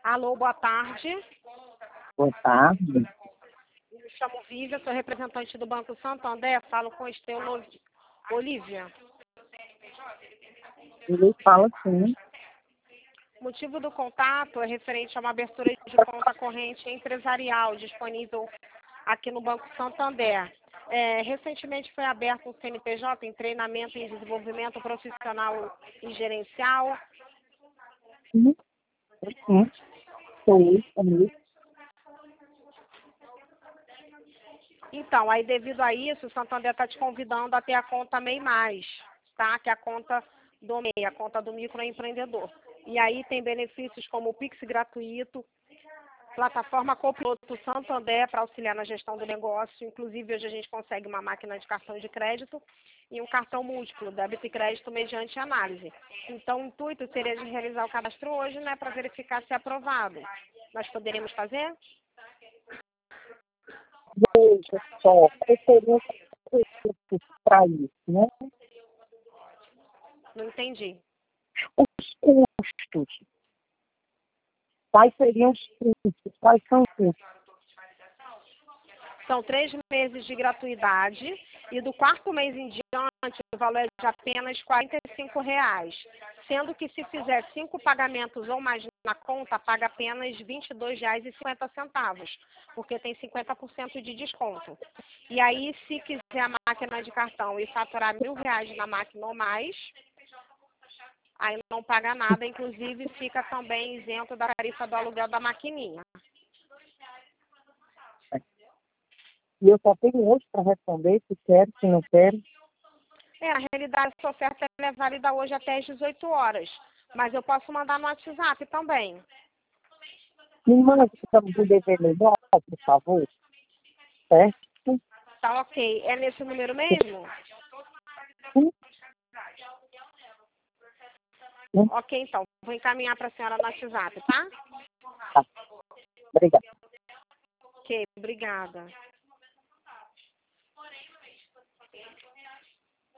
Alô, boa tarde. Boa tarde. Me chamo Vívia, sou representante do Banco Santander, falo com Estela Olívia. Ele fala sim. O motivo do contato é referente a uma abertura de conta corrente empresarial disponível aqui no Banco Santander. Recentemente foi aberto um CNPJ em treinamento em desenvolvimento profissional e gerencial. Sim. Sim. Sim. Então, aí devido a isso, o Santander está te convidando a ter a conta MEI+, tá? Que é a conta do MEI, a conta do microempreendedor. E aí tem benefícios como o Pix gratuito, plataforma Copiloto Santander para auxiliar na gestão do negócio. Inclusive, hoje a gente consegue uma máquina de cartão de crédito e um cartão múltiplo, débito e crédito mediante análise. Então, o intuito seria de realizar o cadastro hoje, né, para verificar se é aprovado. Nós poderíamos fazer? Veja só, quais seriam os custos para isso, né? Não entendi. Os custos. Quais seriam os custos? Quais são os custos? São 3 meses de gratuidade e do 4º mês em diante o valor é de apenas R$ 45,00, sendo que se fizer 5 pagamentos ou mais na conta, paga apenas R$ 22,50, porque tem 50% de desconto. E aí, se quiser a máquina de cartão e faturar R$ 1.000 na máquina ou mais, aí não paga nada, inclusive fica também isento da tarifa do aluguel da maquininha. E eu só tenho hoje para responder se quero, se não quero. Na realidade, essa oferta é válida hoje até às 18 horas, mas eu posso mandar no WhatsApp também. Me mande o dever melhor, por favor. Certo? Tá ok. É nesse número mesmo? Sim. Sim. Ok, então. Vou encaminhar para a senhora no WhatsApp, tá? Tá. Obrigada. Ok, obrigada.